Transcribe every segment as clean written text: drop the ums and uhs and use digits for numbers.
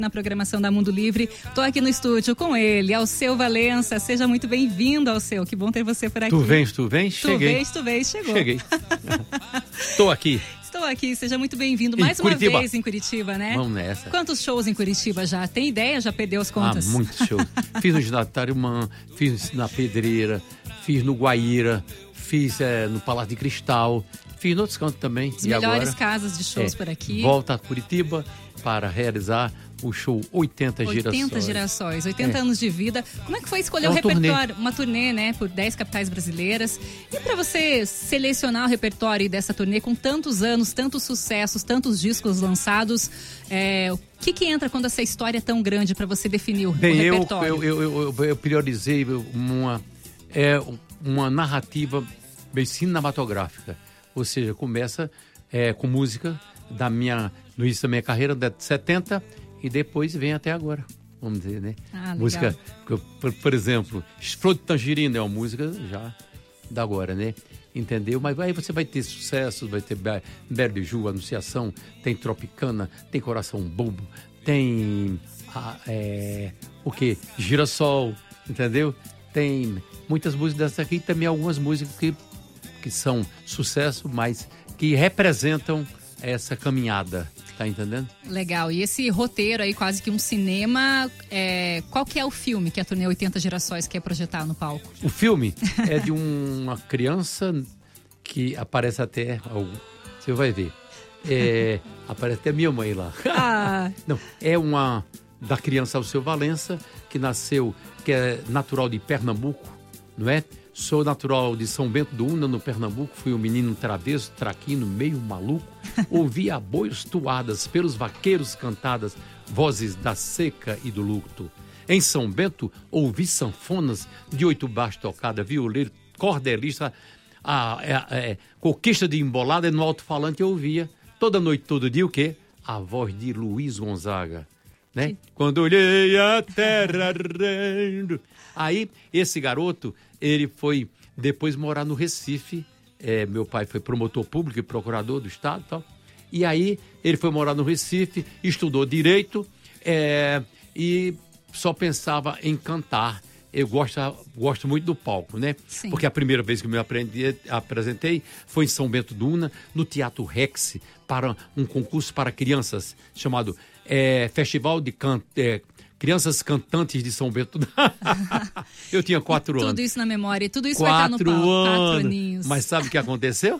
Na programação da Mundo Livre. Estou aqui no estúdio com ele, Alceu Valença. Seja muito bem-vindo, Alceu. Que bom ter você por aqui. Tu vens? Cheguei. Tu vens, chegou. Cheguei. Estou aqui. Estou aqui, seja muito bem-vindo mais uma vez em Curitiba, né? Vamos nessa. Quantos shows em Curitiba já? Tem ideia? Já perdeu as contas? Muitos shows. Fiz no Ginásio, fiz na Pedreira, fiz no Guaíra, fiz no Palácio de Cristal, fiz em outros cantos também. As melhores casas de shows por aqui. Volta a Curitiba para realizar o show 80 Girassóis. 80 anos de vida. Como é que foi escolher o repertório? Uma turnê, né? Por 10 capitais brasileiras. E para você selecionar o repertório dessa turnê com tantos anos, tantos sucessos, tantos discos lançados, o que entra quando essa história é tão grande para você definir o repertório? Eu priorizei uma narrativa bem cinematográfica. Ou seja, começa com música no início da minha carreira, da década de 70, e depois vem até agora, vamos dizer, né? Música, por exemplo, Flor de Tangerina é uma música já da agora, né? Entendeu? Mas aí você vai ter sucessos, vai ter Berbiju, Anunciação, tem Tropicana, tem Coração Bobo, tem o quê? Girassol, entendeu? Tem muitas músicas dessas aqui, também algumas músicas que são sucesso, mas que representam essa caminhada, tá entendendo? Legal, e esse roteiro aí, quase que um cinema, qual que é o filme que a turnê 80 Girassóis quer projetar no palco? O filme é de uma criança que aparece até, você vai ver, aparece até minha mãe lá. Não, é da criança Alceu Valença, que nasceu, que é natural de Pernambuco, não é? Sou natural de São Bento do Una, no Pernambuco. Fui um menino travesso, traquino, meio maluco. Ouvia aboios toadas pelos vaqueiros cantadas, vozes da seca e do luto. Em São Bento, ouvi sanfonas de 8 baixos tocada, violeiro, cordelista, coquista de embolada, e no alto-falante eu ouvia, toda noite, todo dia, o quê? A voz de Luiz Gonzaga. Né? Quando olhei a terra rendo. Aí, esse garoto, ele foi depois morar no Recife. Meu pai foi promotor público e procurador do Estado e tal. E aí, ele foi morar no Recife, estudou Direito e só pensava em cantar. Eu gosto muito do palco, né? Sim. Porque a primeira vez que eu me apresentei foi em São Bento do Una, no Teatro Rex, para um concurso para crianças, chamado Festival de Crianças Cantantes de São Bento. Eu tinha 4 anos. Tudo isso na memória, tudo isso vai estar no palco. 4 aninhos. Mas sabe o que aconteceu?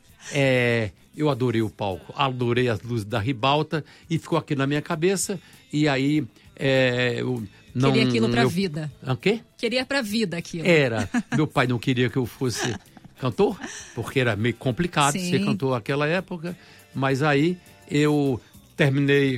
Eu adorei o palco, adorei as luzes da ribalta e ficou aqui na minha cabeça. E aí queria aquilo pra vida. O quê? Queria pra vida aquilo. Era. Meu pai não queria que eu fosse cantor, porque era meio complicado ser cantor naquela época. Mas aí eu terminei,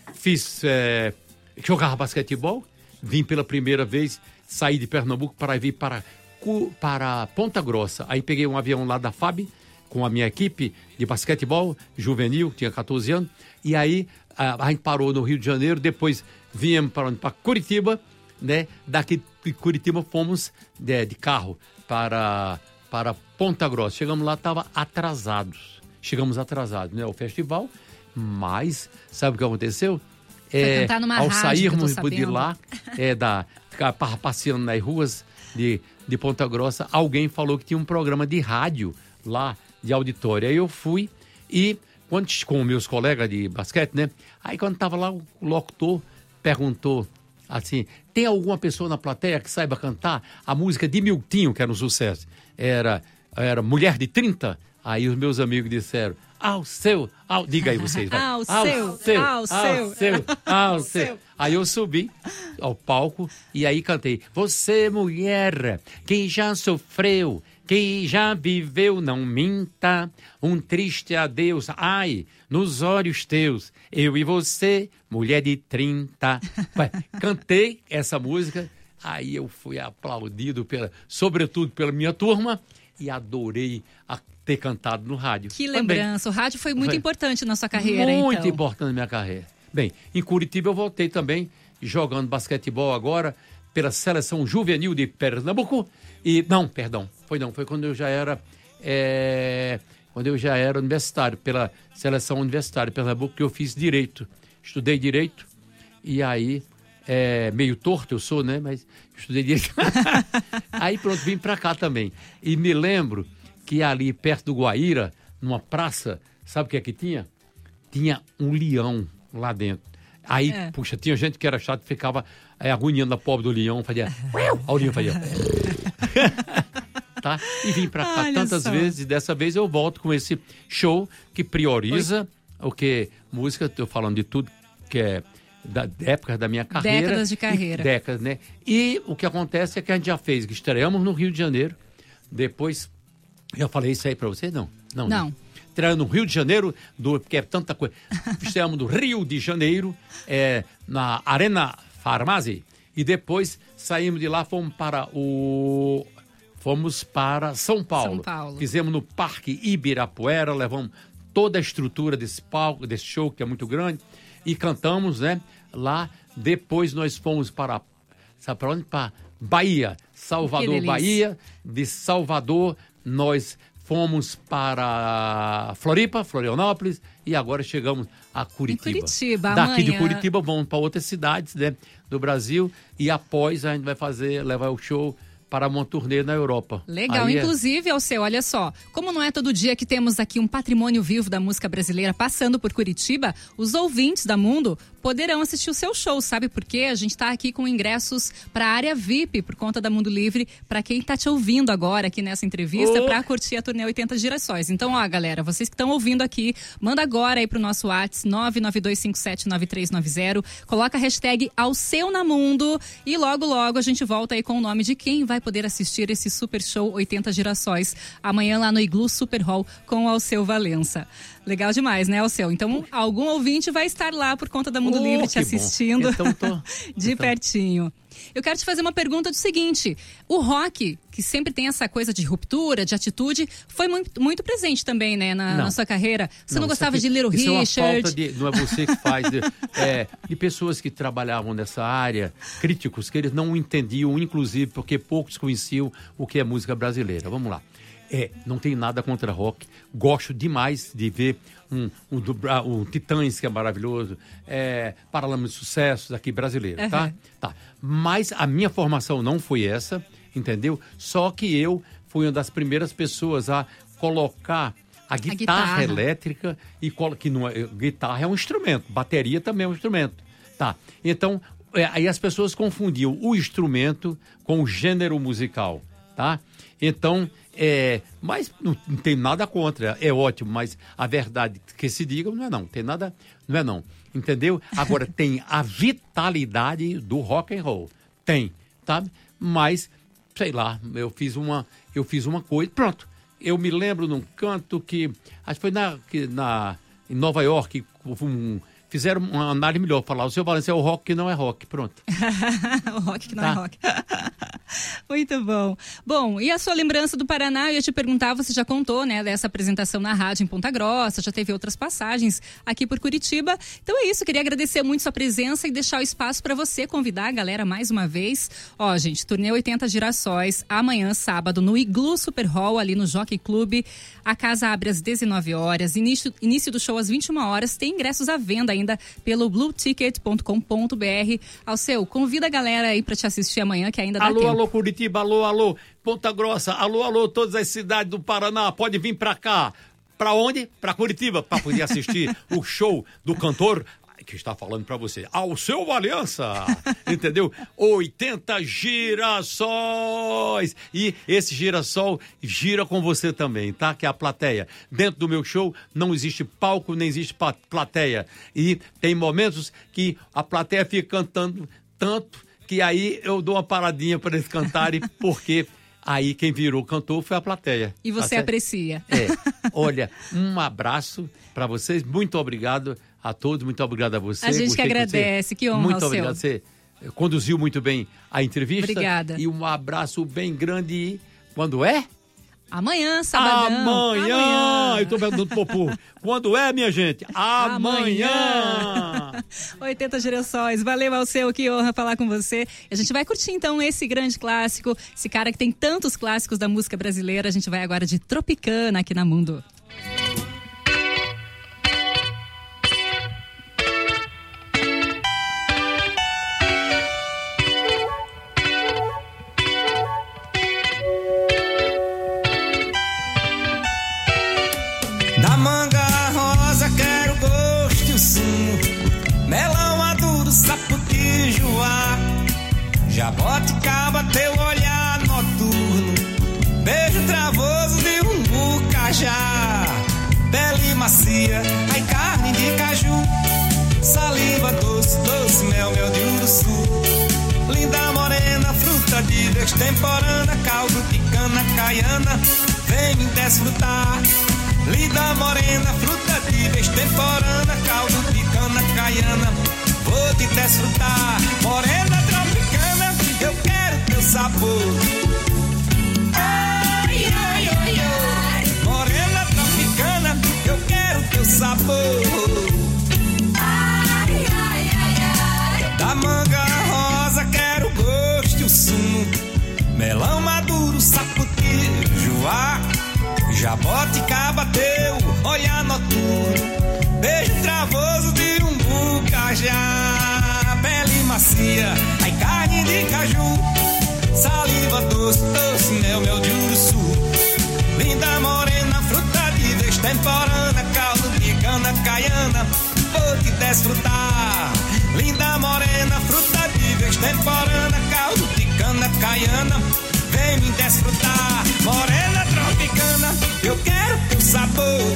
jogava basquetebol, vim pela primeira vez, saí de Pernambuco para vir para Ponta Grossa. Aí peguei um avião lá da FAB, com a minha equipe de basquetebol juvenil, tinha 14 anos, e aí a gente parou no Rio de Janeiro, depois viemos para Curitiba, né? Daqui de Curitiba fomos de carro para Ponta Grossa. Chegamos lá, chegamos atrasados, né? O festival, mas sabe o que aconteceu? Cantar numa ao rádio, sairmos de lá, ficar passeando nas ruas de Ponta Grossa, alguém falou que tinha um programa de rádio lá, de auditório. Aí eu fui e, com meus colegas de basquete, né? Aí quando estava lá, o locutor perguntou assim, tem alguma pessoa na plateia que saiba cantar a música de Miltinho, que era um sucesso? Era Mulher de 30? Aí os meus amigos disseram, Alceu, diga aí vocês. Alceu. Aí eu subi ao palco e aí cantei, você mulher que já sofreu, que já viveu, não minta, um triste adeus, ai, nos olhos teus, eu e você, mulher de 30. Cantei essa música, aí eu fui aplaudido, sobretudo pela minha turma, e adorei ter cantado no rádio. Que lembrança, o rádio foi muito importante na sua carreira, muito importante na minha carreira. Bem, em Curitiba eu voltei também, jogando basquetebol agora, pela seleção juvenil de Pernambuco, foi quando eu já era universitário, pela seleção universitária de Pernambuco, que eu fiz Direito. Estudei Direito E aí, meio torto eu sou, né? Mas estudei direito. Aí pronto, vim pra cá também. E me lembro que ali perto do Guaíra, numa praça, sabe o que é que tinha? Tinha um leão lá dentro. Aí, puxa, tinha gente que era chato, ficava agoniando a pobre do leão, fazia... o leão fazia... Tá? E vim pra cá tantas vezes, e dessa vez eu volto com esse show que prioriza o que música, estou falando de tudo que é da época da minha carreira. Décadas de carreira. Décadas, né? E o que acontece é que a gente já fez, que estreamos no Rio de Janeiro, depois, já falei isso aí pra você? Não. Estreamos no Rio de Janeiro, porque é tanta coisa. Estreamos do Rio de Janeiro, na Arena Farmácia, e depois saímos de lá, fomos para São Paulo. Fizemos no Parque Ibirapuera, levamos toda a estrutura desse palco, desse show, que é muito grande, e cantamos, né? Lá, depois nós fomos para, sabe para onde? Para Bahia, Salvador, Bahia. De Salvador, nós fomos para Florianópolis, e agora chegamos a Curitiba. Em Curitiba, Daqui amanhã. de Curitiba vamos para outras cidades, né, do Brasil, e após a gente vai levar o show para uma turnê na Europa. Legal, inclusive, Alceu, olha só, como não é todo dia que temos aqui um patrimônio vivo da música brasileira passando por Curitiba, os ouvintes da Mundo poderão assistir o seu show, sabe por quê? A gente está aqui com ingressos para a área VIP, por conta da Mundo Livre, para quem está te ouvindo agora aqui nessa entrevista, para curtir a turnê 80 Girassóis. Então, ó, galera, vocês que estão ouvindo aqui, manda agora aí pro nosso WhatsApp 992579390, coloca a hashtag Alceu na Mundo e logo, logo a gente volta aí com o nome de quem vai poder assistir esse super show 80 Girassóis amanhã lá no Iglu Super Hall com o Alceu Valença. Legal demais, né, Alceu? Então, algum ouvinte vai estar lá por conta da Mundo Livre te assistindo pertinho. Eu quero te fazer uma pergunta do seguinte: o rock, que sempre tem essa coisa de ruptura, de atitude, foi muito presente também, né, na sua carreira. Você não gostava de Little Richard? Isso é uma falta não é você que faz, de pessoas que trabalhavam nessa área, críticos, que eles não entendiam, inclusive, porque poucos conheciam o que é música brasileira. Vamos lá. Não tenho nada contra rock. Gosto demais de ver o Titãs, que é maravilhoso, Paralamas de Sucessos aqui brasileiro, tá? Mas a minha formação não foi essa, entendeu? Só que eu fui uma das primeiras pessoas a colocar a guitarra elétrica, que não é, guitarra é um instrumento, bateria também é um instrumento, tá? Então, aí as pessoas confundiam o instrumento com o gênero musical, tá? Então, mas não tem nada contra, é ótimo, mas a verdade que se diga não é não, tem nada, não é não, entendeu? Agora tem a vitalidade do rock and roll, tem, sabe? Mas, sei lá, eu fiz uma coisa, pronto, eu me lembro num canto que, acho que foi em Nova York, fizeram uma análise melhor, falar, o seu Valença é o rock que não é rock, pronto. O rock que não é rock. Muito bom. Bom, e a sua lembrança do Paraná? Eu ia te perguntar, você já contou, né, dessa apresentação na rádio em Ponta Grossa, já teve outras passagens aqui por Curitiba. Então é isso, queria agradecer muito sua presença e deixar o espaço para você convidar a galera mais uma vez. Ó, gente, turnê 80 Girassóis, amanhã, sábado, no Iglu Super Hall, ali no Jockey Club. A casa abre às 19 horas, início do show às 21 horas. Tem ingressos à venda ainda pelo blueticket.com.br. Alceu, convida a galera aí para te assistir amanhã, que ainda dá tempo. Alô, Curitiba, alô, Ponta Grossa, alô, todas as cidades do Paraná, pode vir pra cá. Pra onde? Pra Curitiba, pra poder assistir o show do cantor que está falando pra você, Alceu Valença, entendeu? 80 girassóis. E esse girassol gira com você também, tá? Que é a plateia. Dentro do meu show não existe palco, nem existe plateia. E tem momentos que a plateia fica cantando tanto que aí eu dou uma paradinha para eles cantarem, porque aí quem virou cantor foi a plateia. E você aprecia. Olha, um abraço para vocês, muito obrigado a todos, muito obrigado a você. A gente que agradece, que honra, muito obrigado, você conduziu muito bem a entrevista. Obrigada. E um abraço bem grande. E quando é? Amanhã, sabadão. Amanhã. Eu tô perguntando pro povo. Quando é, minha gente? Amanhã. 80 Girassóis. Valeu, Alceu, que honra falar com você. A gente vai curtir, então, esse grande clássico. Esse cara que tem tantos clássicos da música brasileira. A gente vai agora de Tropicana aqui na Mundo. mel de Uruçu. Linda morena, fruta de Deus temporana, caldo de cana caiana, vem desfrutar. Linda morena, fruta de Deus temporana, caldo de cana caiana, vou te desfrutar. Morena tropicana, eu quero teu sabor. Ai, ai, ai, ai. Morena tropicana, eu quero teu sabor. Ai, ai, ai, ai. Da manga rosa quero o gosto e o sumo, melão maduro, sapoti, juá, jaboticaba teu olhar noturno, beijo travoso de umbu, cajá, pele macia, ai carne de caju, saliva doce, doce, mel de Uruçu. Linda morena, fruta de Deus temporana, caldo de cana caiana, vou te desfrutar. Linda morena, fruta de Deus temporana, caldo de cana caiana, vem me desfrutar. Morena tropicana, eu quero teu sabor.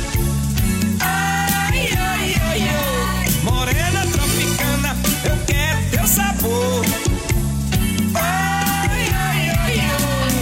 Ai, ai, ai, ai. Morena tropicana, eu quero teu sabor. Ai, ai, ai, ai.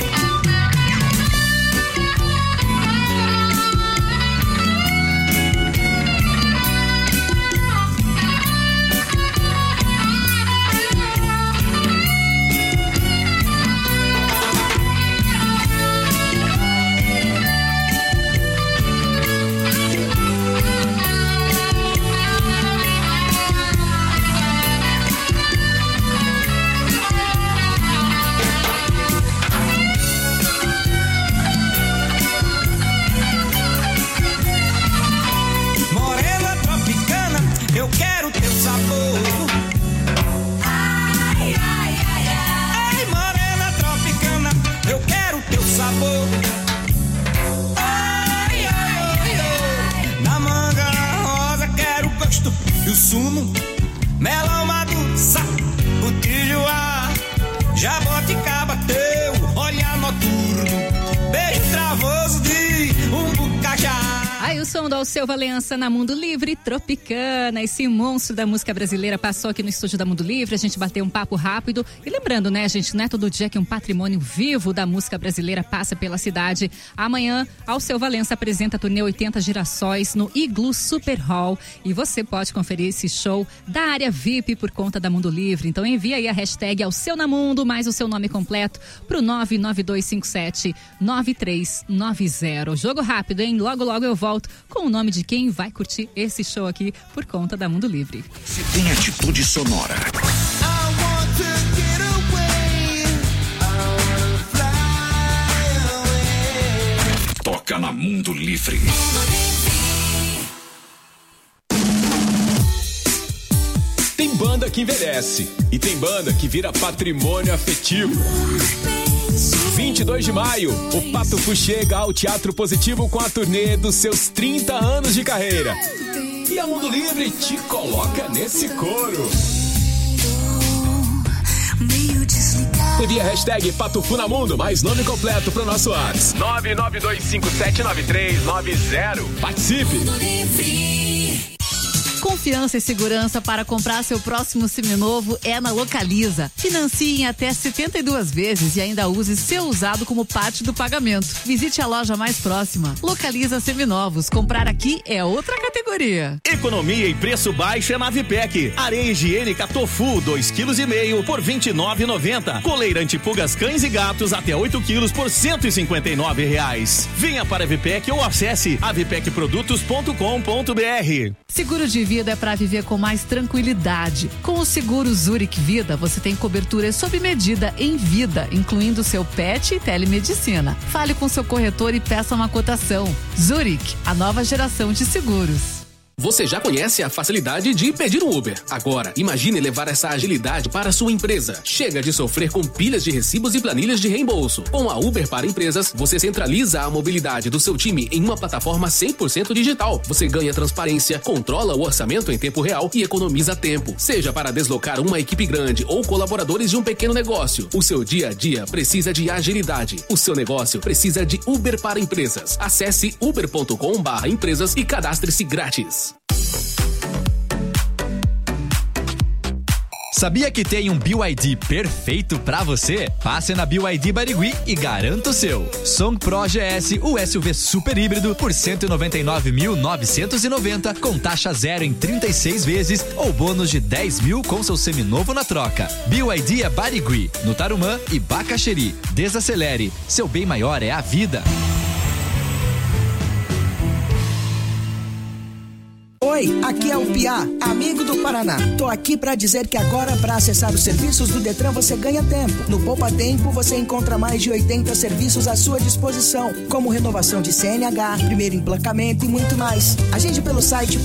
Eu quero teu sabor. Ai, ai, ai, ai. Ai, morena tropicana, eu quero teu sabor. Ai, ai, ai, ai. Na manga rosa quero o gosto e o sumo, melão maduro, sapo, tijuá, jaboticaba teu olhar noturno, beijo travoso de umbu, cajá. Aí o som do Alceu Valença na Mundo Livre, Tropicana. Esse monstro da música brasileira passou aqui no estúdio da Mundo Livre. A gente bateu um papo rápido. E lembrando, né, gente, não é todo dia que um patrimônio vivo da música brasileira passa pela cidade. Amanhã, Alceu Valença apresenta a turnê 80 Girassóis no Iglu Super Hall. E você pode conferir esse show da área VIP por conta da Mundo Livre. Então envia aí a hashtag Alceu na Mundo, mais o seu nome completo, pro 99257-9390. Jogo rápido, hein? Logo, logo eu volto com o nome de quem vai curtir esse show aqui por conta da Mundo Livre. Se tem atitude sonora. Toca na Mundo Livre. Tem banda que envelhece e tem banda que vira patrimônio afetivo. 22 de maio, o Patufu chega ao Teatro Positivo com a turnê dos seus 30 anos de carreira. E a Mundo Livre te coloca nesse coro. Envie a hashtag Patufu na Mundo, mais nome completo pro nosso WhatsApp. 992579390. Participe! Confiança e segurança para comprar seu próximo seminovo é na Localiza. Financie em até 72 vezes e ainda use seu usado como parte do pagamento. Visite a loja mais próxima. Localiza Seminovos. Comprar aqui é outra categoria. Economia e preço baixo é na Vipec. Areia higiênica Tofu 2,5 kg por R$ 29,90. Coleira antipulgas cães e gatos até 8 kg por R$ 159,00. Venha para a Vipec ou acesse avipecprodutos.com.br. Seguro de vida é para viver com mais tranquilidade. Com o seguro Zurich Vida, você tem cobertura sob medida em vida, incluindo seu pet e telemedicina. Fale com seu corretor e peça uma cotação. Zurich, a nova geração de seguros. Você já conhece a facilidade de pedir um Uber. Agora, imagine levar essa agilidade para a sua empresa. Chega de sofrer com pilhas de recibos e planilhas de reembolso. Com a Uber para Empresas, você centraliza a mobilidade do seu time em uma plataforma 100% digital. Você ganha transparência, controla o orçamento em tempo real e economiza tempo. Seja para deslocar uma equipe grande ou colaboradores de um pequeno negócio, o seu dia a dia precisa de agilidade. O seu negócio precisa de Uber para Empresas. Acesse uber.com/empresas e cadastre-se grátis. Sabia que tem um BYD perfeito pra você? Passe na BYD Barigui e garanta o seu. Song Pro GS, o SUV super híbrido por 199.990 com taxa zero em 36 vezes ou bônus de 10 mil com seu seminovo na troca. BYD é Barigui, no Tarumã e Bacaxeri. Desacelere, seu bem maior é a vida. Oi, aqui é o Piá, amigo do Paraná. Tô aqui pra dizer que agora, pra acessar os serviços do Detran, você ganha tempo. No Poupa Tempo, você encontra mais de 80 serviços à sua disposição, como renovação de CNH, primeiro emplacamento e muito mais. Agende pelo site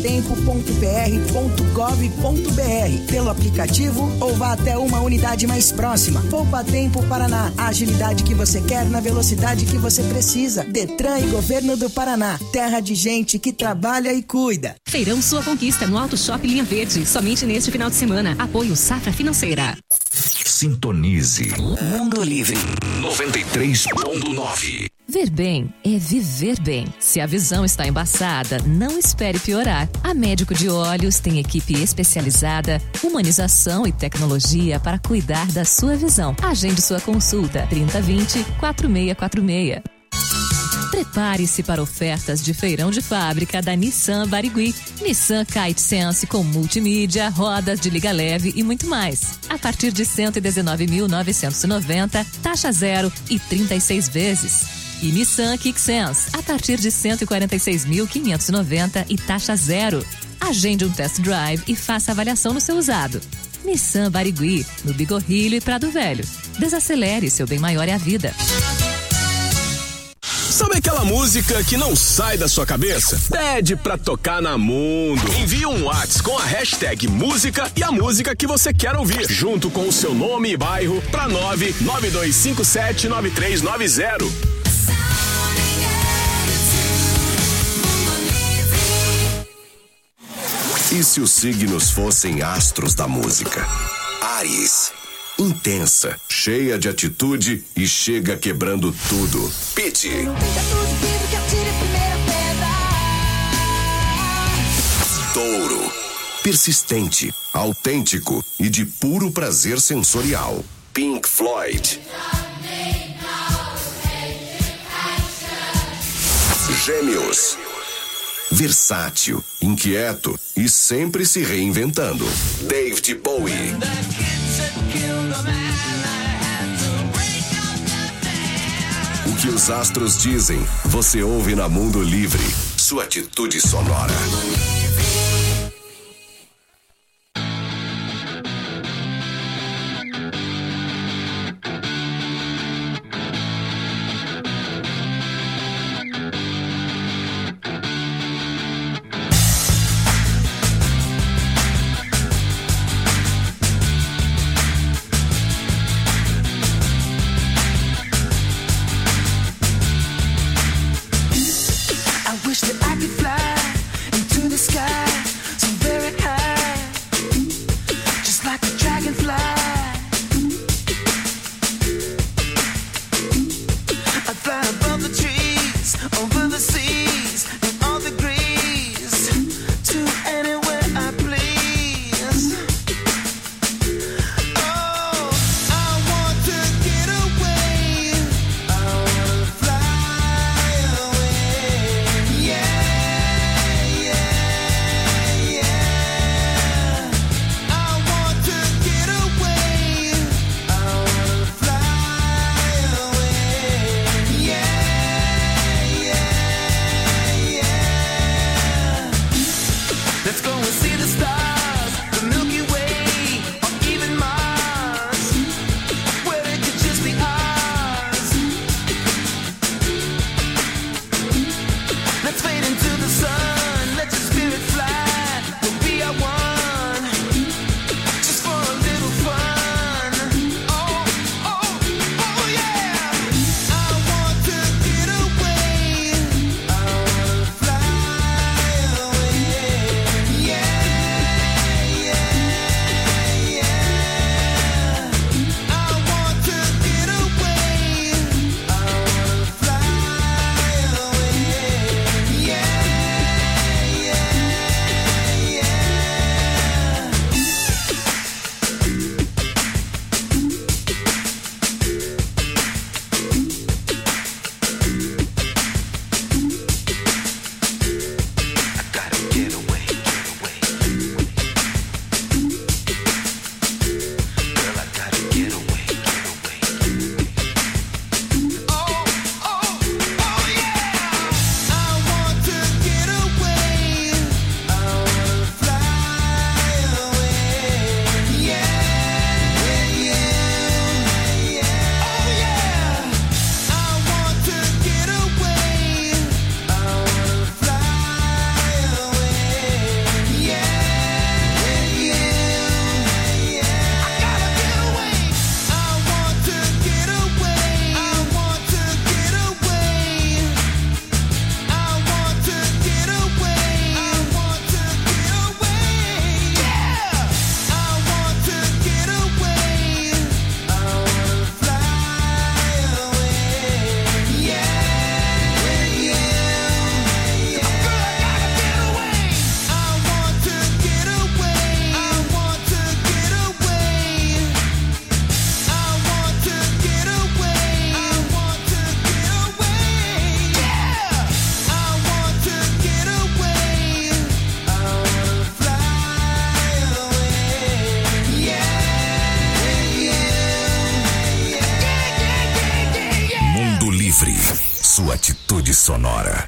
poupatempo.pr.gov.br, pelo aplicativo ou vá até uma unidade mais próxima. Poupa Tempo Paraná, a agilidade que você quer na velocidade que você precisa. Detran e Governo do Paraná, terra de gente que trabalha e cuida. Feirão Sua Conquista no Auto Shop Linha Verde, somente neste final de semana. Apoio Safra Financeira. Sintonize Mundo Livre 93.9. Ver bem é viver bem. Se a visão está embaçada, não espere piorar. A Médico de Olhos tem equipe especializada, humanização e tecnologia para cuidar da sua visão. Agende sua consulta 3020-4646. Prepare-se para ofertas de feirão de fábrica da Nissan Barigui. Nissan Kite Sense com multimídia, rodas de liga leve e muito mais. A partir de 119.990, taxa zero e 36 vezes. E Nissan Kick Sense, a partir de 146.590 e taxa zero. Agende um test drive e faça avaliação no seu usado. Nissan Barigui, no Bigorrilho e Prado Velho. Desacelere, seu bem maior é a vida. Sabe aquela música que não sai da sua cabeça? Pede pra tocar na Mundo. Envie um WhatsApp com a hashtag música e a música que você quer ouvir, junto com o seu nome e bairro, pra 992579390. E se os signos fossem astros da música? Áries. Intensa, cheia de atitude e chega quebrando tudo. Pitty. Touro. Persistente, autêntico e de puro prazer sensorial. Pink Floyd. Gêmeos. Versátil, inquieto e sempre se reinventando. David Bowie. O que os astros dizem, você ouve na Mundo Livre. Sua atitude sonora. Wish that I could fly into the sky. Sua atitude sonora.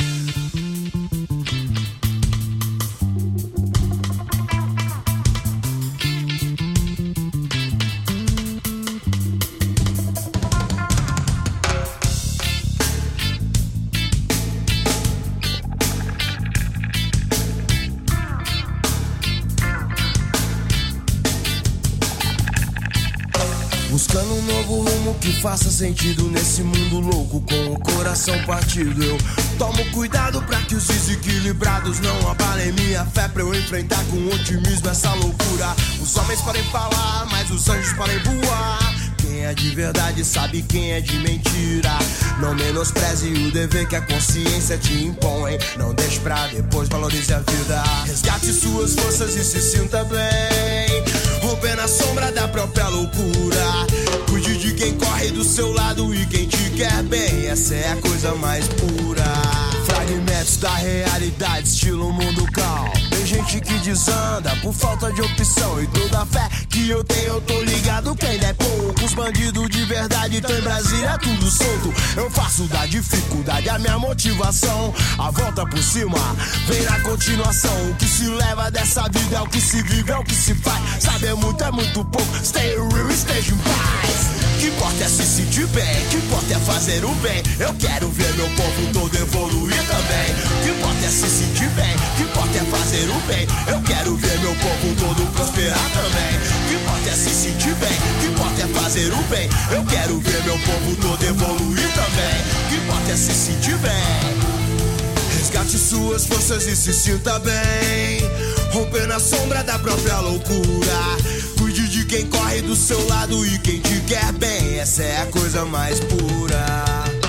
Buscando um novo rumo que faça sentido nesse mundo louco, com o coração partido. Eu tomo cuidado pra que os desequilibrados não abalem minha fé, pra eu enfrentar com otimismo essa loucura. Os homens podem falar, mas os anjos podem voar. Quem é de verdade sabe quem é de mentira. Não menospreze o dever que a consciência te impõe. Não deixe pra depois, valorize a vida. Resgate suas forças e se sinta bem. Romper na sombra da própria loucura. Cuide de quem corre do seu lado e quem te quer bem. Essa é a coisa mais pura. Fragmentos da realidade, estilo mundo calmo. Tem gente que desanda por falta de opção. E toda a fé que eu tenho, eu tô ligado que ainda é pouco. Os bandidos de verdade estão em Brasília, tudo solto. Eu faço da dificuldade a minha motivação. A volta por cima vem na continuação. O que se leva dessa vida é o que se vive, é o que se faz. Saber muito é muito pouco. Stay real, esteja em paz. Que importa é se sentir bem, que importa é fazer o bem. Eu quero ver meu povo todo evoluir também. Que importa é se sentir bem, que importa é fazer o bem. Eu quero ver meu povo todo prosperar também. Que importa é se sentir bem, que importa é fazer o bem. Eu quero ver meu povo todo evoluir também. Que importa é se sentir bem. Resgate suas forças e se sinta bem. Romper na sombra da própria loucura. Cuide de quem corre do seu lado e quem te quer bem. Essa é a coisa mais pura.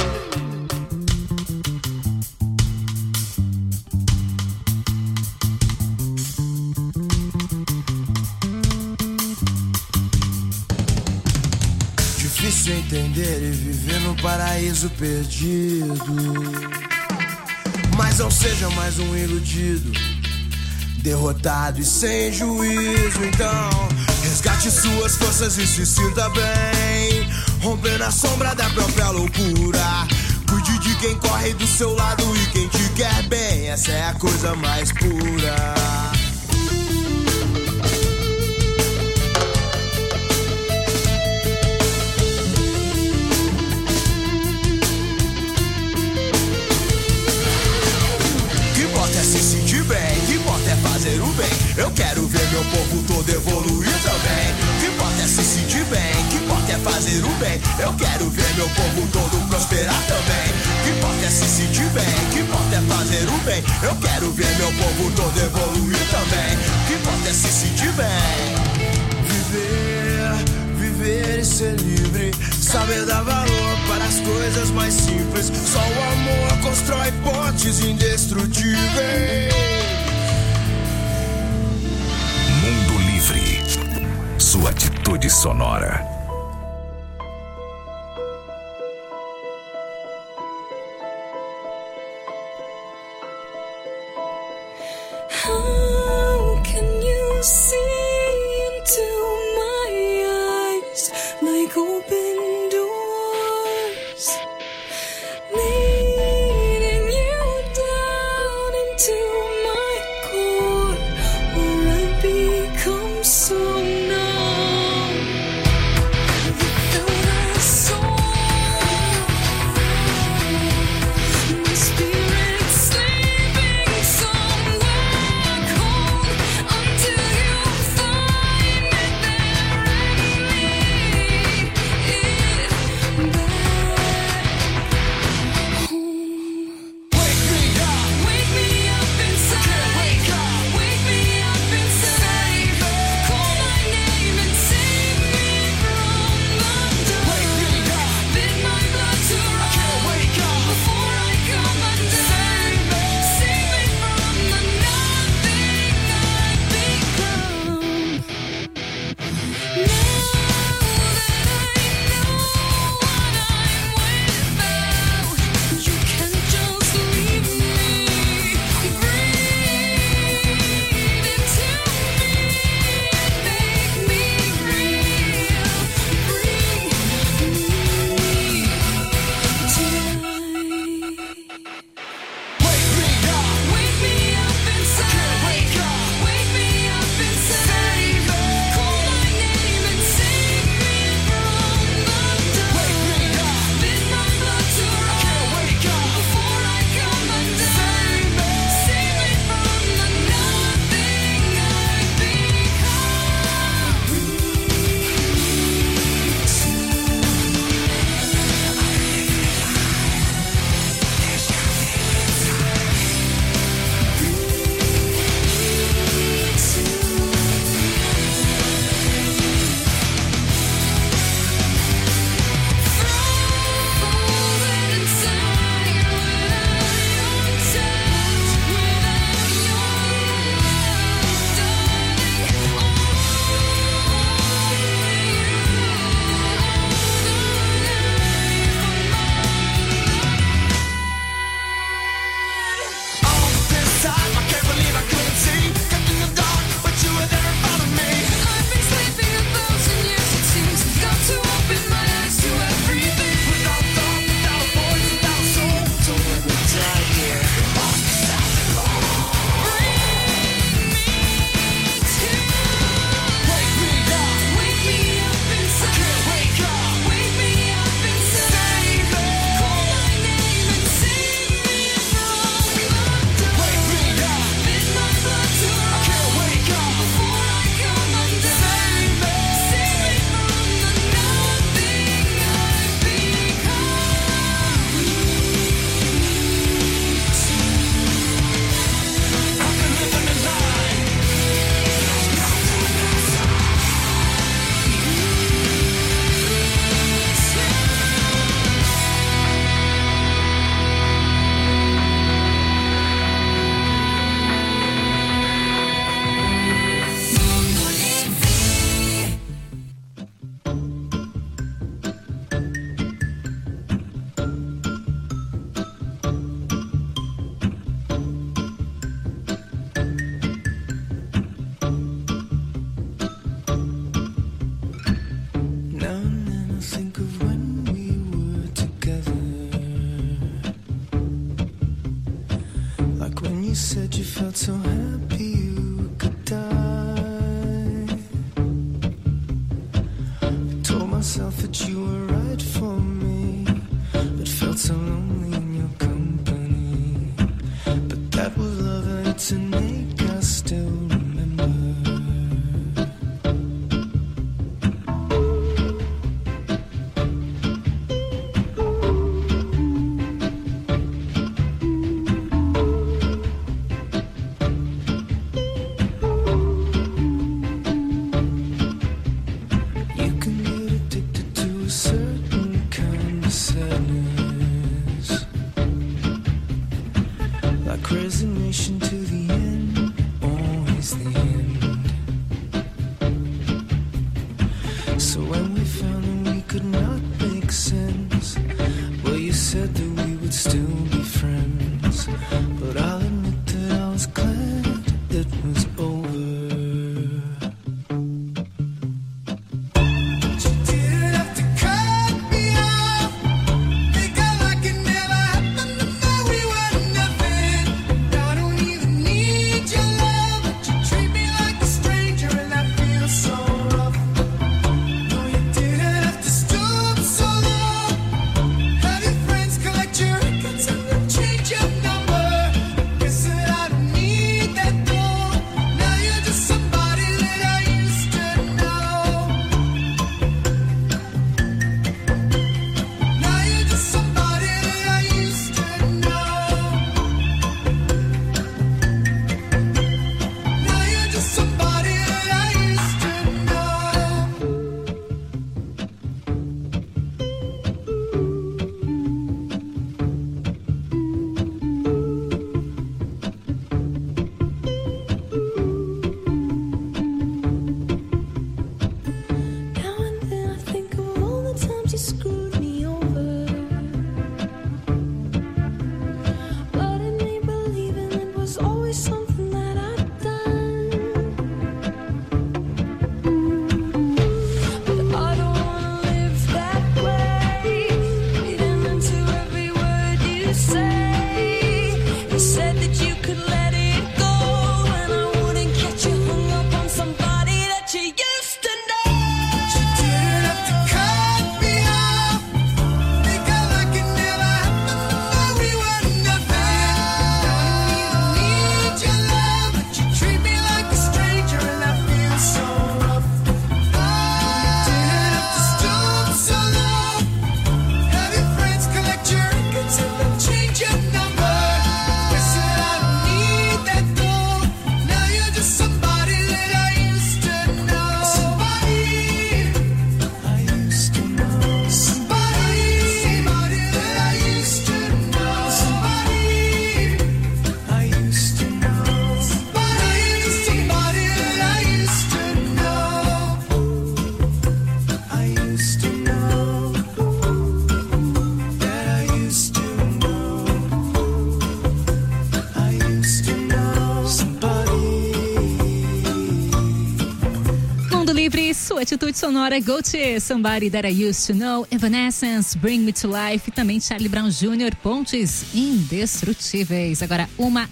Difícil entender e viver no paraíso perdido. Mas não seja mais um iludido, derrotado e sem juízo. Então, resgate suas forças e se sinta bem. Romper na sombra da própria loucura. Cuide de quem corre do seu lado e quem te quer bem. Essa é a coisa mais pura. Fazer o bem, eu quero ver meu povo todo evoluir também. Que importa é se sentir bem, que importa é fazer o bem. Eu quero ver meu povo todo prosperar também. Que importa é se sentir bem, que importa é fazer o bem. Eu quero ver meu povo todo evoluir também. Que importa é se sentir bem. Viver e ser livre. Saber dar valor para as coisas mais simples. Só o amor constrói pontes indestrutíveis. Mundo Livre. Sua atitude sonora. How can you see into my eyes like open doors, leading you down into my core, where I become so numb? So when we found that we could not make sense, well, you said that we would still be friends. But I'll admit that I was glad it was over. Sua atitude sonora, Go To, Somebody That I Used To Know, Evanescence, Bring Me To Life, e também Charlie Brown Jr., Pontes Indestrutíveis. Agora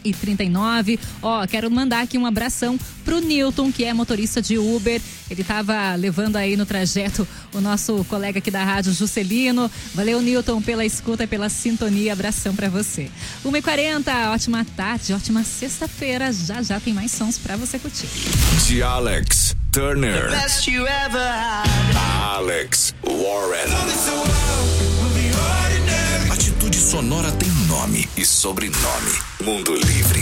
1h39. Quero mandar aqui um abração pro Newton, que é motorista de Uber. Ele tava levando aí no trajeto o nosso colega aqui da rádio, Juscelino. Valeu, Newton, pela escuta e pela sintonia. Abração pra você. 1h40, ótima tarde, ótima sexta-feira. Já tem mais sons pra você curtir. De Alex Turner. The best you ever had. Alex Warren. Atitude Sonora tem nome e sobrenome. Mundo Livre.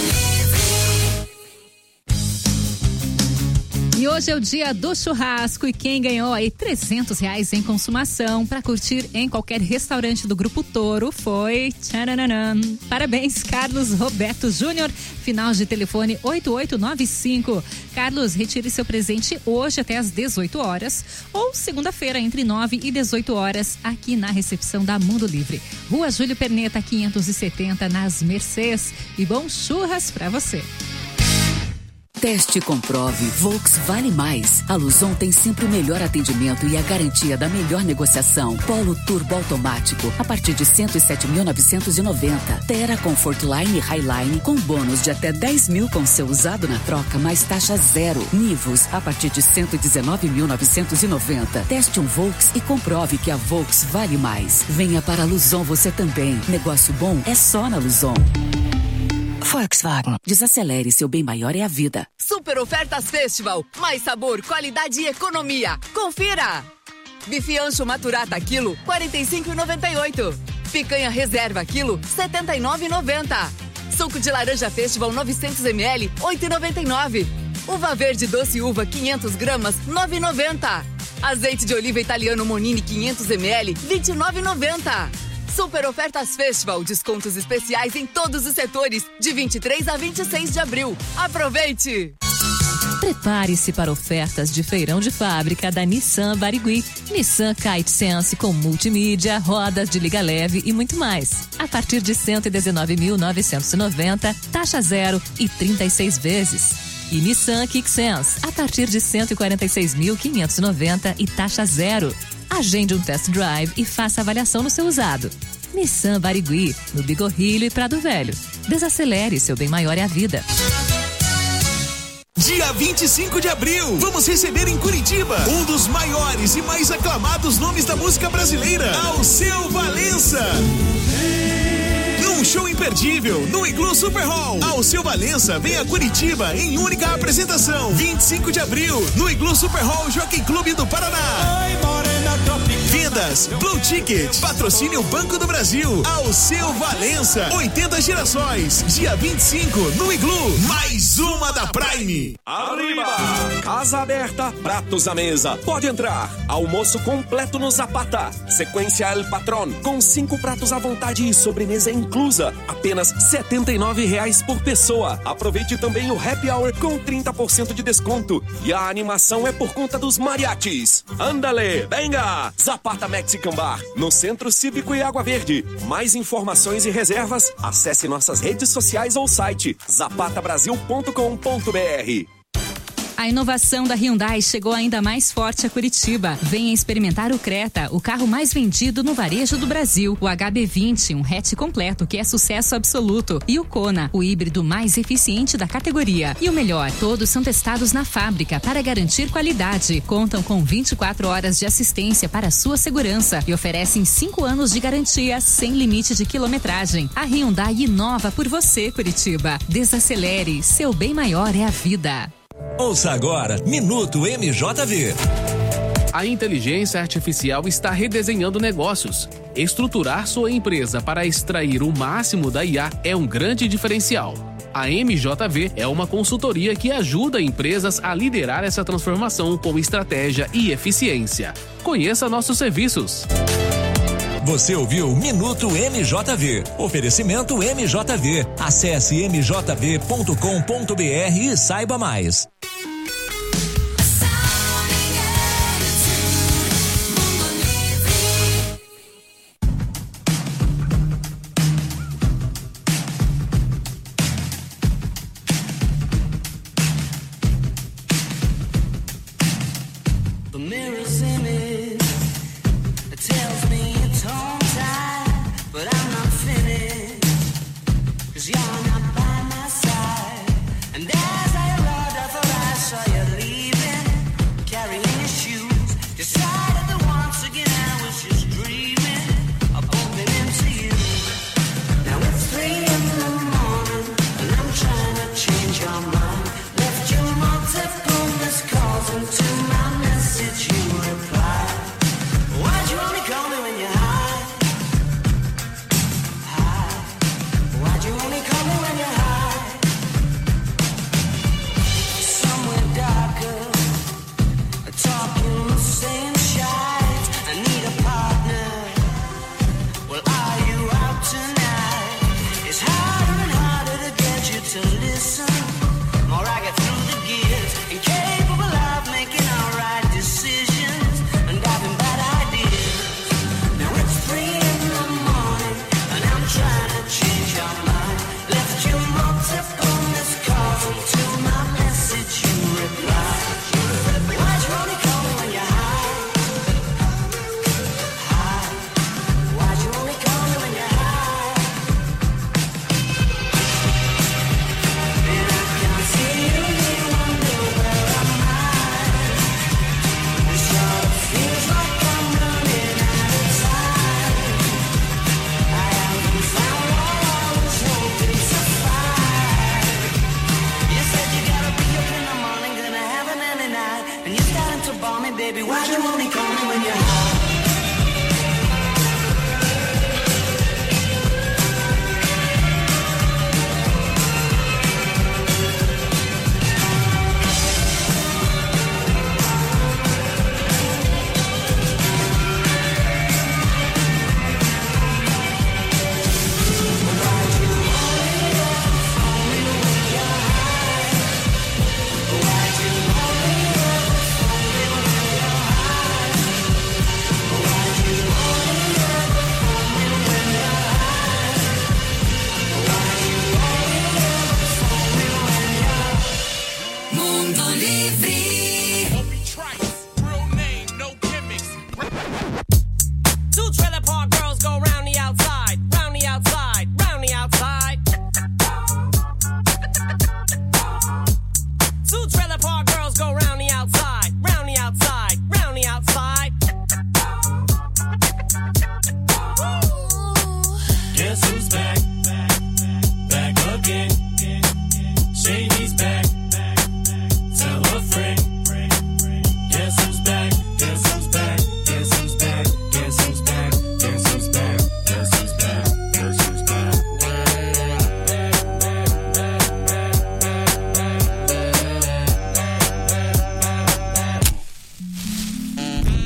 E hoje é o dia do churrasco e quem ganhou aí R$300 em consumação para curtir em qualquer restaurante do Grupo Toro foi... Tchananã. Parabéns, Carlos Roberto Júnior, final de telefone 8895. Carlos, retire seu presente hoje até às 18 horas ou segunda-feira entre 9 e 18 horas aqui na recepção da Mundo Livre. Rua Júlio Perneta, 570, nas Mercês. E bom churras para você. Teste e comprove. Volks vale mais. A Luzon tem sempre o melhor atendimento e a garantia da melhor negociação. Polo Turbo automático a partir de 107.990. Terra Comfort Line e Highline com bônus de até 10 mil com seu usado na troca mais taxa zero. Nivus a partir de 119.990. Teste um Volks e comprove que a Volks vale mais. Venha para a Luzon você também. Negócio bom é só na Luzon. Volkswagen. Desacelere, seu bem maior é a vida. Super Ofertas Festival. Mais sabor, qualidade e economia. Confira! Bife ancho maturata quilo, R$ 45,98. Picanha reserva quilo, R$ 79,90. Suco de laranja Festival 900 ml, R$ 8,99. Uva verde doce uva 500 gramas, R$ 9,90. Azeite de oliva italiano Monini 500 ml, R$ 29,90. Super Ofertas Festival, descontos especiais em todos os setores, de 23 a 26 de abril. Aproveite! Prepare-se para ofertas de feirão de fábrica da Nissan Barigui. Nissan Kite Sense com multimídia, rodas de liga leve e muito mais. A partir de 119.990, taxa zero e 36 vezes. E Nissan Kick Sense, a partir de 146.590 e taxa zero. Agende um test drive e faça avaliação no seu usado. Nissan Barigui, no Bigorrilho e Prado Velho. Desacelere, seu bem maior é a vida. Dia 25 de abril, vamos receber em Curitiba um dos maiores e mais aclamados nomes da música brasileira, Alceu Valença. Num show imperdível, no Iglu Super Hall, Alceu Valença vem a Curitiba em única apresentação. 25 de abril, no Iglu Super Hall Jockey Clube do Paraná. Vendas, Blue Ticket, patrocínio Banco do Brasil, Alceu Valença, 80 gerações, dia 25, no Iglu, mais uma da Prime. Arriba! Casa aberta, pratos à mesa. Pode entrar. Almoço completo no Zapata. Sequência El Patron, com 5 pratos à vontade e sobremesa inclusa. Apenas R$ 79,00 por pessoa. Aproveite também o Happy Hour com 30% de desconto. E a animação é por conta dos mariachis. Andale, venga! Zapata Mexican Bar, no Centro Cívico e Água Verde. Mais informações e reservas, acesse nossas redes sociais ou site zapatabrasil.com.br. A inovação da Hyundai chegou ainda mais forte a Curitiba. Venha experimentar o Creta, o carro mais vendido no varejo do Brasil. O HB20, um hatch completo que é sucesso absoluto. E o Kona, o híbrido mais eficiente da categoria. E o melhor, todos são testados na fábrica para garantir qualidade. Contam com 24 horas de assistência para sua segurança e oferecem 5 anos de garantia sem limite de quilometragem. A Hyundai inova por você, Curitiba. Desacelere, seu bem maior é a vida. Ouça agora Minuto MJV. A inteligência artificial está redesenhando negócios. Estruturar sua empresa para extrair o máximo da IA é um grande diferencial. A MJV é uma consultoria que ajuda empresas a liderar essa transformação com estratégia e eficiência. Conheça nossos serviços. Você ouviu Minuto MJV. Oferecimento MJV. Acesse mjv.com.br e saiba mais. Why'd you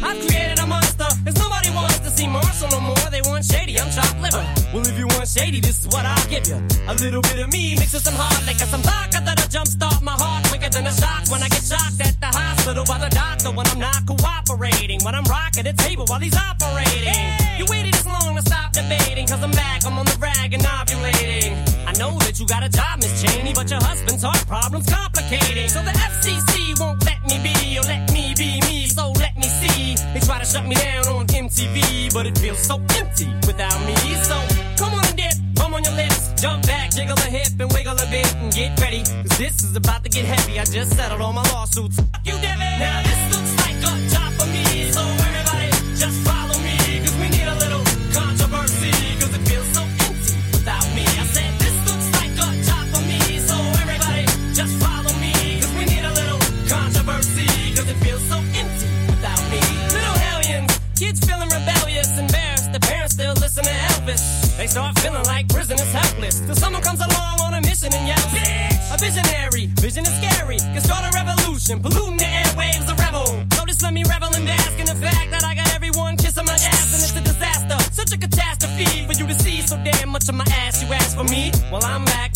I've created a monster. There's nobody wants to see Marshall no more. They want shady, I'm chopped liver. Well, if you want shady, this is what I'll give you. A little bit of me mixed with some hard liquor, some vodka that'll jumpstart my heart quicker than a shock when I get shocked at the hospital by the doctor when I'm not cooperating. When I'm rocking the table while he's operating. Hey! You waited this long to stop debating, cause I'm back, I'm on the rag and ovulating. I know that you got a job, Miss Cheney, but your husband's heart problem's complicating. So the FCC won't let me be, or let me be me, so let me see. They try to shut me down on MTV, but it feels so empty without me. So come on and dip, bum on your lips, jump back, jiggle a hip and wiggle a bit and get ready, cause this is about to get heavy. I just settled all my lawsuits. Fuck you, Devin. Now this looks like a job for me, so everybody just follow me, cause we need a little controversy, cause it feels so empty without me. I said this looks like a job for me, so everybody just follow me, cause we need a little controversy, cause it feels so empty without me. Little hellions, kids feeling rebellious, embarrassed, the parents still listen to Elvis. They start feeling like prisoners helpless, till someone comes along on a mission and yells, bitch! A visionary, vision is scary, can start a revolution, polluting the airwaves, a rebel. So just let me revel and bask in the fact that I got everyone kissing my ass, and it's a disaster, such a catastrophe for you to see so damn much of my ass. You ask for me, well I'm back.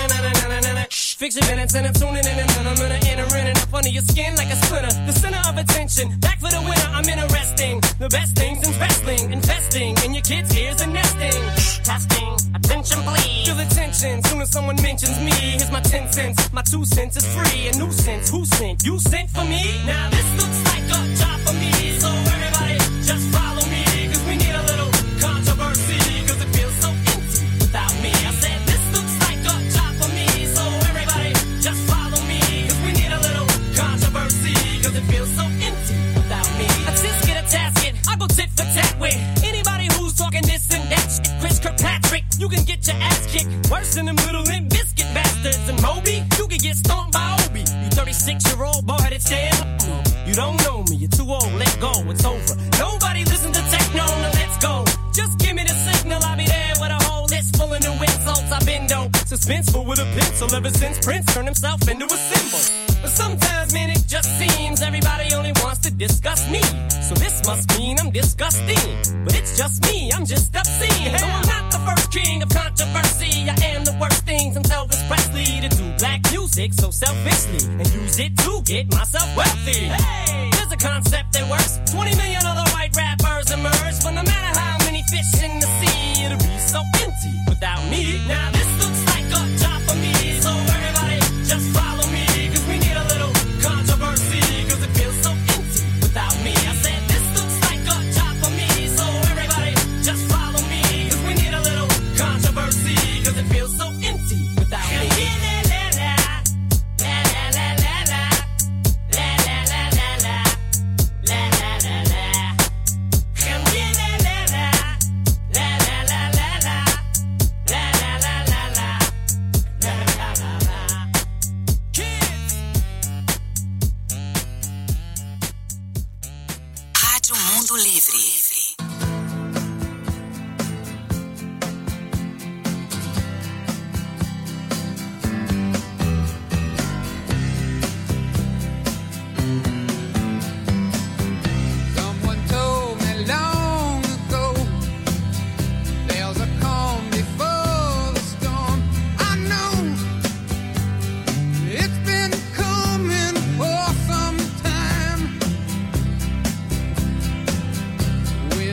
Fix your minutes and I'm tuning in and I'm gonna enter in and up under your skin like a splinter. The center of attention, back for the winner, I'm interesting. The best things in wrestling, investing in your kids' ears and nesting. Testing, attention please. Feel the tension, soon as someone mentions me. Here's my 10 cents, my 2 cents is free. A nuisance, who sent? You sent for me? Now this looks like a job for me, so everybody just follow me, cause we need a little controversy, cause it feels so empty without me. I said this looks like a job for me, so everybody just follow me, cause we need a little controversy, cause it feels so empty without me. I just get a tasket, I go tit for tat with anybody who's talking this and that shit. Chris Kirkpatrick, you can get your ass kicked worse than them little Limp Bizkit bastards. And Moby, you can get stomped by Obi. You 36-year-old boy-headed stand. You don't know me, you're too old, let go, it's over. Nobody listen to techno, now let's go. Just give me the signal, I'll be there with a whole list full of new insults. I've been dope, suspenseful with a pencil ever since Prince turned himself into a symbol. But sometimes, man, it just seems everybody only wants to discuss me. So this must mean I'm disgusting. But it's just me, I'm just obscene. No, I'm not the first king of controversy. I am the worst thing since Elvis Presley to do black music so selfishly and use it to get myself wealthy. Hey, there's a concept that works. 20 million other white rappers emerge, but no matter how many fish in the sea, it'll be so empty without me. Now this looks like a job for me, so everybody just follow me, cause we need a little controversy, cause it feels so empty without me. I said this looks like a job for me, so everybody just follow me, cause we need a little controversy, cause it feels so empty without me. Mundo Livre. We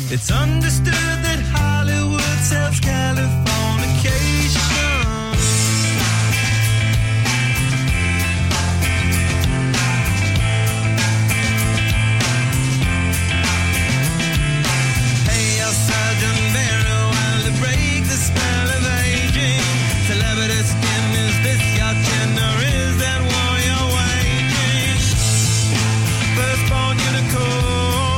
It's understood that Hollywood sells Californication. Hey, El Sergeant Barrow, while to break the spell of aging, celebrity skin, is this your chin or is that war you're waging? Firstborn unicorn.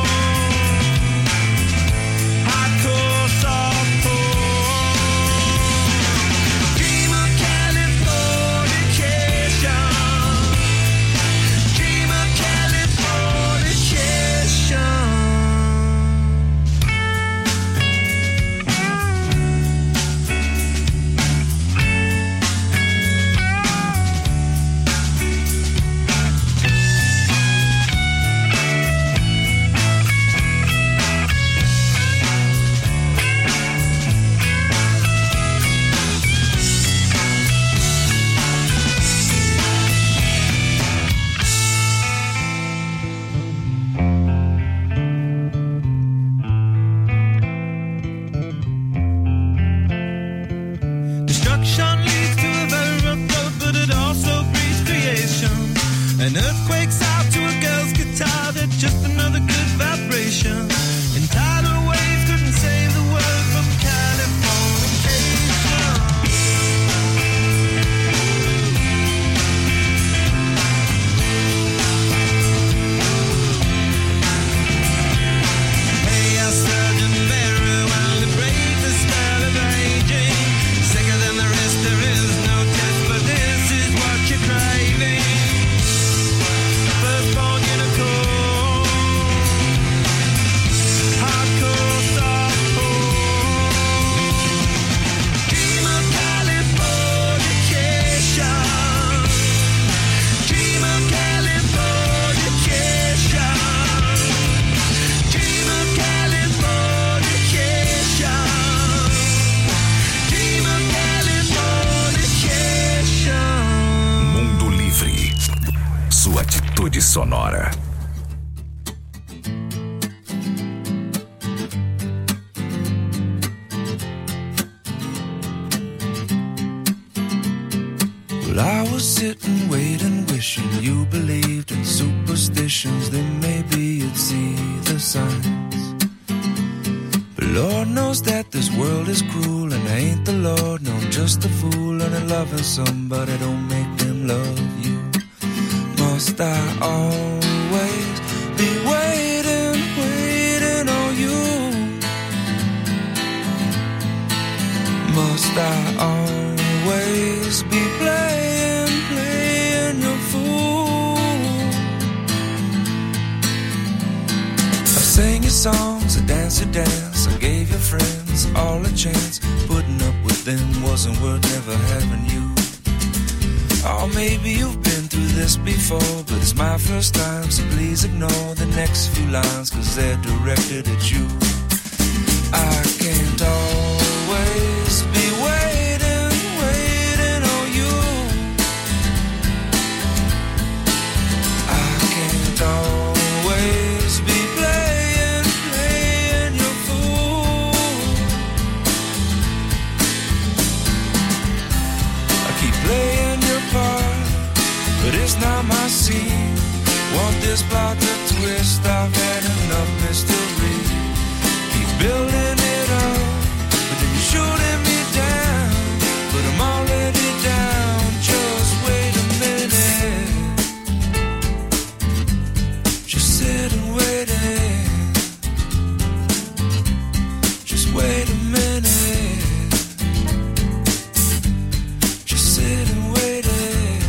An earthquake's out to a girl's guitar, that's just another good vibration. And tidal waves couldn't save the world from Californication. Hey, El Sergeant Barrow, while to break the spell of aging, sicker than the rest, there is no test, but this is what you're craving. Firstborn unicorn, hardcore softcore, dream of Californication, dream of Californication, dream of Californication, dream of Californication. Mundo Livre. Sua atitude sonora. Well, I was sitting, waiting, wishing you believed in superstitions. Then maybe you'd see the signs. But Lord knows that this world is cruel, and I ain't the Lord, no, I'm just a fool. And loving somebody don't make them love you. Must I always be waiting, waiting on you? Must I always be playing, playing your fool? I sang your songs, I danced your dance, I gave your friends all a chance. Putting up with them wasn't worth never having you. Oh, maybe you've been through this before, but it's my first time, so please ignore the next few lines, 'cause they're directed at you. I can't always be waiting, waiting on you. I can't always be playing, playing your fool. I keep playing your part, but it's not my scene. Want this plot to twist, I've had enough mystery. Keep building it up, but then you're shooting me down. But I'm already down, just wait a minute. Just sit and wait it. Just wait a minute. Just sit and wait it.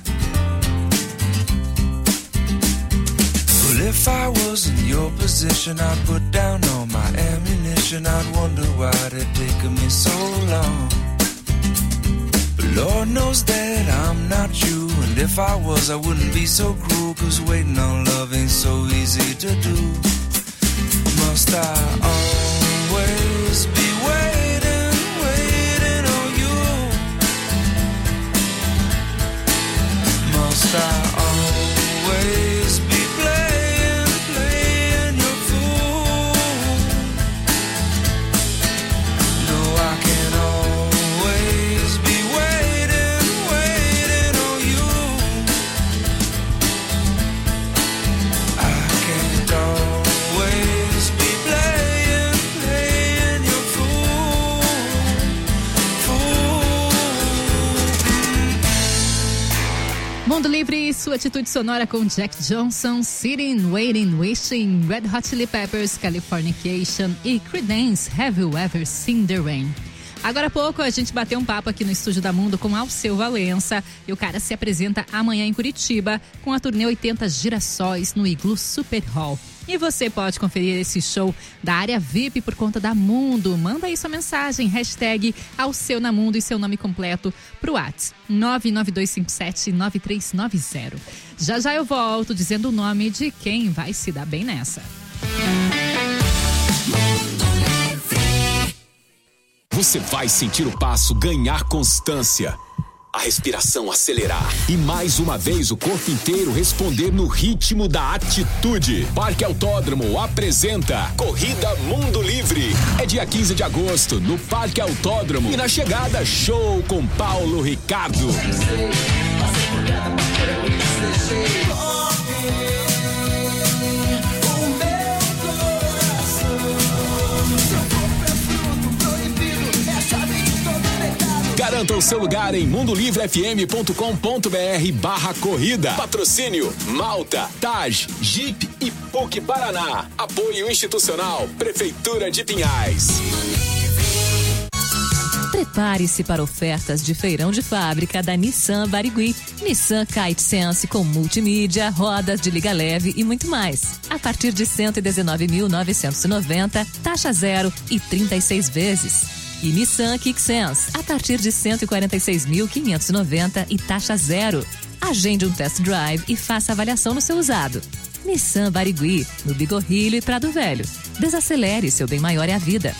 Well, if I was in your position, I'd put down all my ammunition. I'd wonder why it taken me so long. But Lord knows that I'm not you, and if I was, I wouldn't be so cruel, 'cause waiting on love ain't so easy to do. Must I always be waiting, waiting on you? Must I always be playing, playing your fool? sua atitude sonora com Jack Johnson, Sitting, Waiting, Wishing, Red Hot Chili Peppers, Californication e Creedence, Have You Ever Seen the Rain? Agora há pouco a gente bateu um papo aqui no Estúdio da Mundo com Alceu Valença e o cara se apresenta amanhã em Curitiba com a turnê 80 Girassóis no Iglu Super Hall. E você pode conferir esse show da área VIP por conta da Mundo. Manda aí sua mensagem, hashtag Alceu na Mundo e seu nome completo pro WhatsApp 992579390. Já eu volto dizendo o nome de quem vai se dar bem nessa. Você vai sentir o passo ganhar constância, a respiração acelerar e mais uma vez o corpo inteiro responder no ritmo da atitude. Parque Autódromo apresenta Corrida Mundo Livre. É dia 15 de agosto no Parque Autódromo e na chegada show com Paulo Ricardo. Garanta o seu lugar em mundolivrefm.com.br/corrida. Patrocínio Malta, Taj, Jeep e PUC Paraná. Apoio institucional Prefeitura de Pinhais. Prepare-se para ofertas de feirão de fábrica da Nissan Barigui. Nissan Kite Sense com multimídia, rodas de liga leve e muito mais. A partir de 119.990, taxa zero e 36 vezes. E Nissan Kick Sense, a partir de 146.590 e taxa zero. Agende um test drive e faça avaliação no seu usado. Nissan Barigui, no Bigorrilho e Prado Velho. Desacelere, seu bem maior é a vida.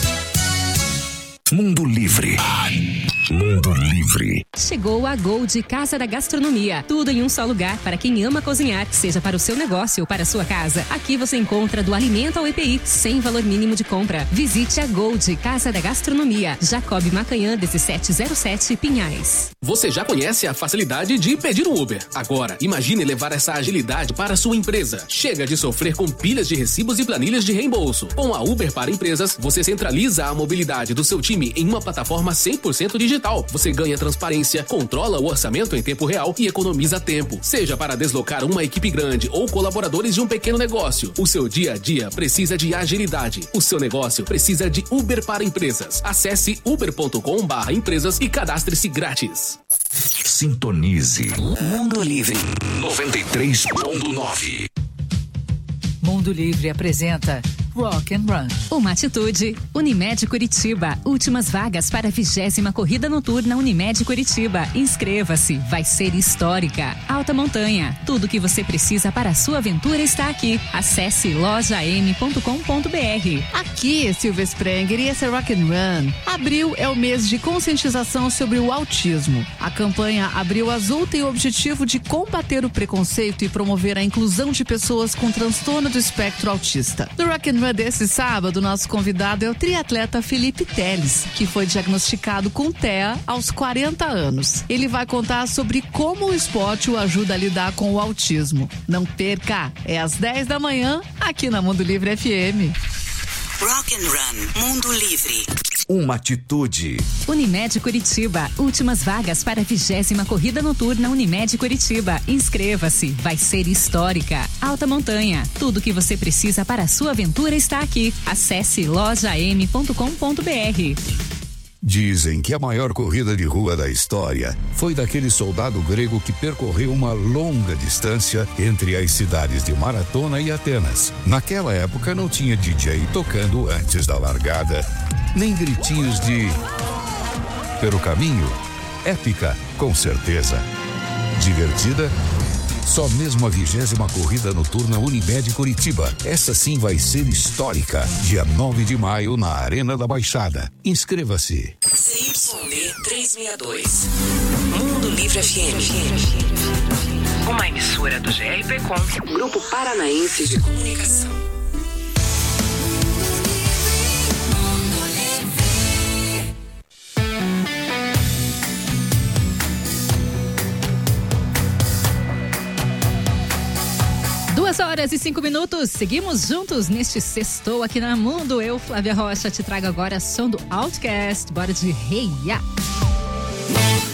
Mundo Livre. Mundo Livre. Chegou a Gold Casa da Gastronomia. Tudo em um só lugar para quem ama cozinhar, seja para o seu negócio ou para a sua casa. Aqui você encontra do alimento ao EPI, sem valor mínimo de compra. Visite a Gold Casa da Gastronomia. Jacob Macanhã, 1707, Pinhais. Você já conhece a facilidade de pedir um Uber. Agora, imagine levar essa agilidade para a sua empresa. Chega de sofrer com pilhas de recibos e planilhas de reembolso. Com a Uber para Empresas, você centraliza a mobilidade do seu time em uma plataforma 100% digital. Você ganha transparência, controla o orçamento em tempo real e economiza tempo. Seja para deslocar uma equipe grande ou colaboradores de um pequeno negócio, o seu dia a dia precisa de agilidade. O seu negócio precisa de Uber para Empresas. Acesse uber.com/empresas e cadastre-se grátis. Sintonize Mundo Livre 93.9. Mundo Livre apresenta Rock and Run. Uma atitude. Unimed Curitiba. Últimas vagas para a 20ª Corrida Noturna Unimed Curitiba. Inscreva-se. Vai ser histórica. Alta Montanha. Tudo que você precisa para a sua aventura está aqui. Acesse lojam.com.br. Aqui é Silvia Sprenger e esse é Rock and Run. Abril é o mês de conscientização sobre o autismo. A campanha Abril Azul tem o objetivo de combater o preconceito e promover a inclusão de pessoas com transtorno do espectro autista. No Rock and Run desse sábado, nosso convidado é o triatleta Felipe Teles, que foi diagnosticado com TEA aos 40 anos. Ele vai contar sobre como o esporte o ajuda a lidar com o autismo. Não perca, é às 10 da manhã, aqui na Mundo Livre FM. Rock and Run, Mundo Livre. Uma atitude. Unimed Curitiba. Últimas vagas para a 20ª Corrida Noturna Unimed Curitiba. Inscreva-se. Vai ser histórica. Alta Montanha. Tudo que você precisa para a sua aventura está aqui. Acesse lojam.com.br. Dizem que a maior corrida de rua da história foi daquele soldado grego que percorreu uma longa distância entre as cidades de Maratona e Atenas. Naquela época não tinha DJ tocando antes da largada, nem gritinhos de... Pelo caminho, épica, com certeza. Divertida? Só mesmo a 20ª Corrida Noturna Unimed Curitiba. Essa sim vai ser histórica. Dia 9 de maio na Arena da Baixada. Inscreva-se. CYD 362. Mundo Livre FM. Uma emissora do GRPcom, Grupo Paranaense de Comunicação. Horas e 5 minutos, seguimos juntos neste sextou aqui na Mundo. Eu, Flávia Rocha, te trago agora som do Outcast. Bora de Hey Ya!